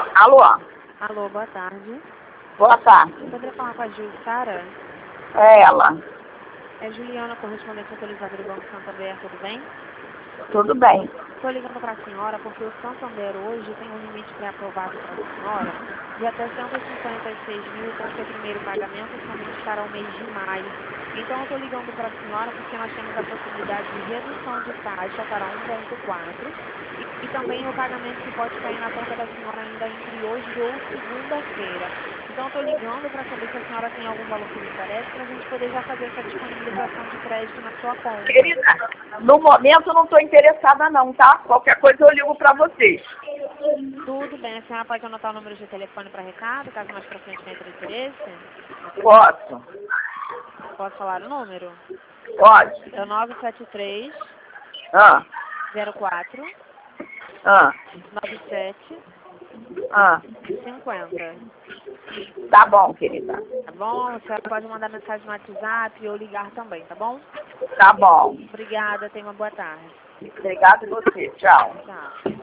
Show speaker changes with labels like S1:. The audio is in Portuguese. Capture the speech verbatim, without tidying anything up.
S1: Alô?
S2: Alô, boa tarde.
S1: Boa tarde.
S2: Poderia falar com a Jussara?
S1: É ela.
S2: É Juliana, correspondente autorizada do Banco Santander, tudo bem?
S1: Tudo bem.
S2: Estou ligando para a senhora porque o Santander hoje tem um limite pré-aprovado para a senhora de até cento e cinquenta e seis mil com seu primeiro pagamento somente para o mês de maio. Então eu estou ligando para a senhora porque nós temos a possibilidade de redução de taxa para um ponto quatro e, e também o pagamento que pode cair na conta da senhora ainda entre hoje ou segunda-feira. Então eu estou ligando para saber se a senhora tem algum valor que lhe interessa para a gente poder já fazer essa disponibilização de crédito na sua conta.
S1: Querida, no momento eu não estou interessada não, tá? Qualquer coisa eu ligo para vocês.
S2: Tudo bem, a senhora pode anotar o número de telefone para recado, caso mais para frente tenha interesse?
S1: Posso?
S2: Posso falar o número?
S1: Pode?
S2: É o nove sete três,
S1: Ah,
S2: zero quatro,
S1: ah,
S2: nove sete
S1: ah.
S2: cinco zero.
S1: Tá bom, querida.
S2: Tá bom? A senhora pode mandar mensagem no WhatsApp ou ligar também, tá bom?
S1: Tá bom.
S2: Obrigada, tenha uma boa tarde.
S1: Obrigada a você. Tchau.
S2: Tchau.